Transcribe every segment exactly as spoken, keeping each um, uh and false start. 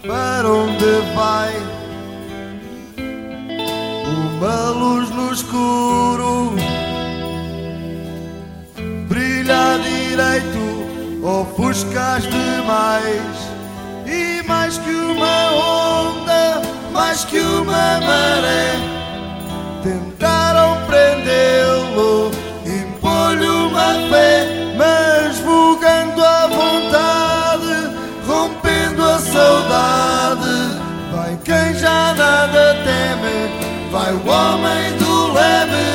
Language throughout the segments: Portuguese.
Para onde vai uma luz no escuro? Brilha direito, ofuscaste mais. E mais que uma onda, mais que uma maré, tentaram prendê-lo, impor-lhe uma fé, mas vogando a vontade, rompendo a saudade. Vai quem já nada teme, vai o homem do leme.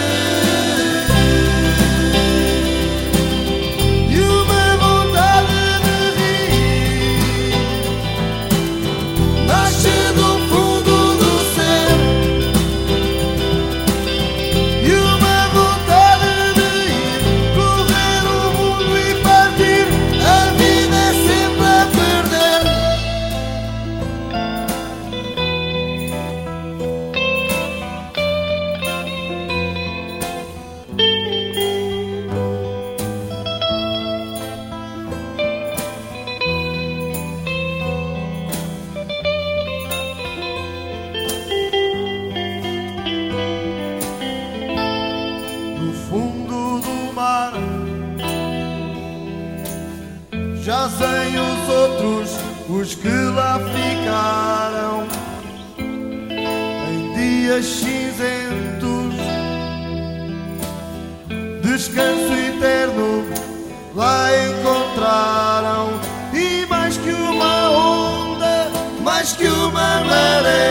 Jazem os outros, os que lá ficaram, em dias cinzentos, descanso eterno lá encontraram. E mais que uma onda, mais que uma maré,